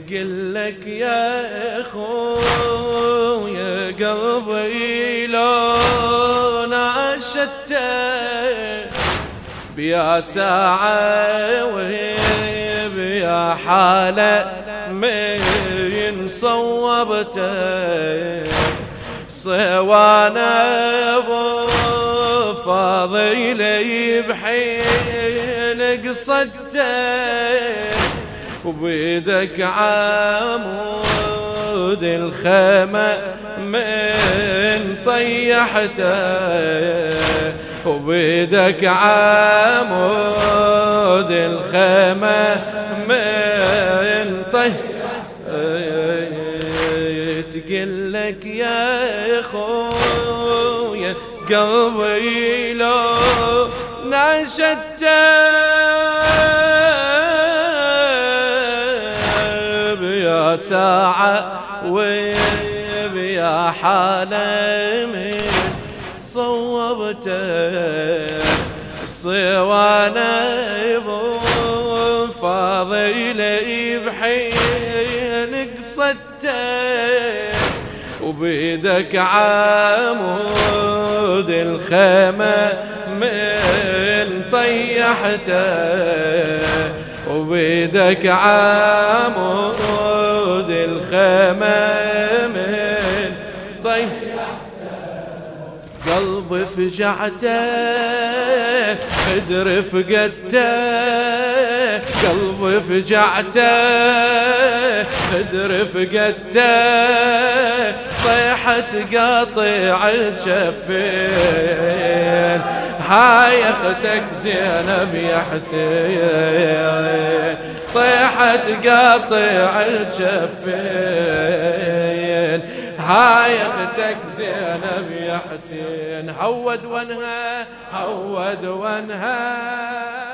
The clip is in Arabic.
تقلك يا خويا قلبي لو ناشدته بيا ساعة وبيا حالة من صوبته صوانا ابو فاضل بحين قصدته وبيدك عمود الخيمة من طيحته وبيدك عمود الخيمة من تقلك يا خويا قلبي لو ناشدته بيا ساعة وبيا حالة من صوبته صوانا ابو فاضل بحين قصدته وبيدك عمود الخيمة من طيحته وبيدك عمود الخيمة من طيحته قلبي فجعته خدر فقدته قلبي فجعته خدر فقدته طيحة قاطع الجفين هاي اختك زينب يا حسين طيحة قاطع الجفين هاي اختك زينب يا حسين هود وانها هود وانها